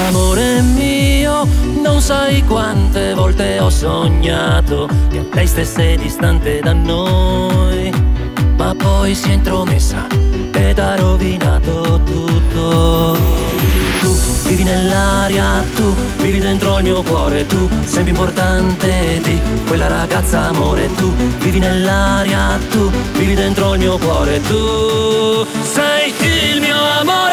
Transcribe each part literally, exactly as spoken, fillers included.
Amore mio, non sai quante volte ho sognato che lei stesse distante da noi, ma poi si è intromessa ed ha rovinato tutto. Tu vivi nell'aria, tu vivi dentro il mio cuore, tu sei più importante di quella ragazza, amore. Tu vivi nell'aria, tu vivi dentro il mio cuore, tu sei il mio amore.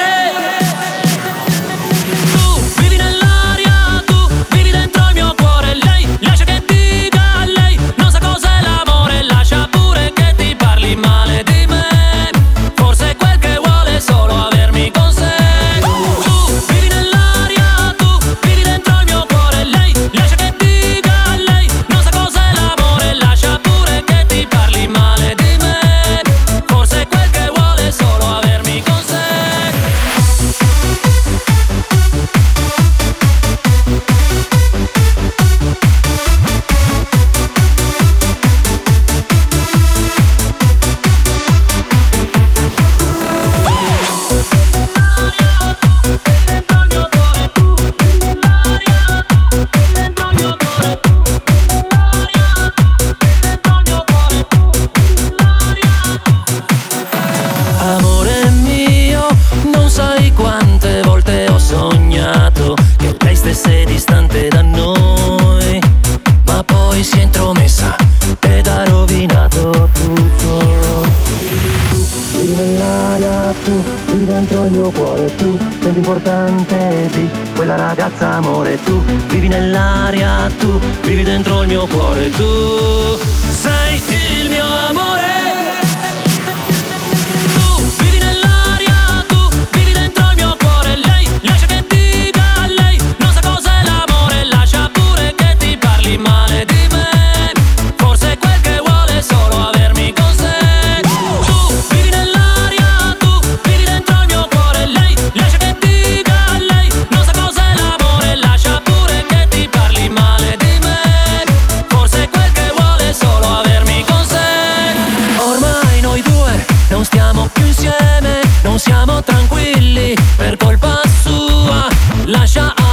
Quante volte ho sognato che lei stesse distante da noi, ma poi si è intromessa ed ha rovinato tutto. Tu vivi nell'aria, tu vivi dentro il mio cuore, tu sei più importante di quella ragazza, amore. Tu vivi nell'aria, tu vivi dentro il mio cuore, tu sei il mio amore. Non stiamo più insieme, non siamo tranquilli per colpa sua. Lascia